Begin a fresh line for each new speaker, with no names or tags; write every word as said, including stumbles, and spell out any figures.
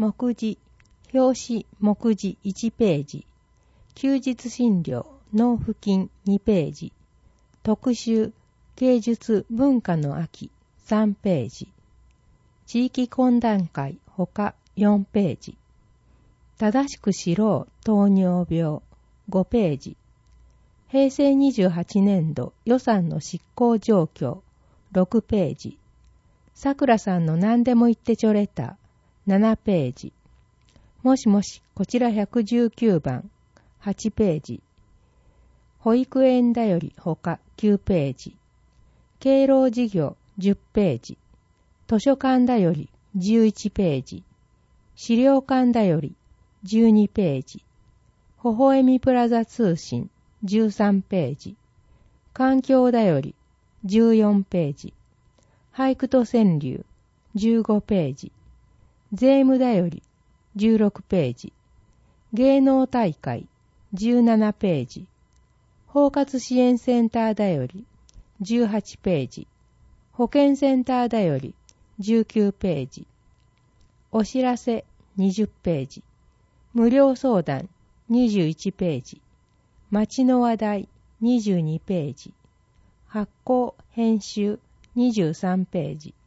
目次、表紙目次いちページ、休日診療納付金にページ、特集芸術文化の秋さんページ、地域懇談会ほかよんページ、正しく知ろう糖尿病ごページ、へいせいにじゅうはちねんど予算の執行状況ろくページ、さくらさんの何でも言ってちょれたななページ、もしもしこちらひゃくじゅうきゅうばんはちページ、保育園だよりほかきゅうページ、敬老事業じゅっページ、図書館だよりじゅういちページ、資料館だよりじゅうにページ、ほほえみプラザ通信じゅうさんページ、環境だよりじゅうよんページ、俳句と川柳じゅうごページ、税務だよりじゅうろくページ、芸能大会じゅうななページ、包括支援センターだよりじゅうはちページ、保健センターだよりじゅうきゅうページ、お知らせにじゅっページ、無料相談にじゅういちページ、街の話題にじゅうにページ、発行編集にじゅうさんページ、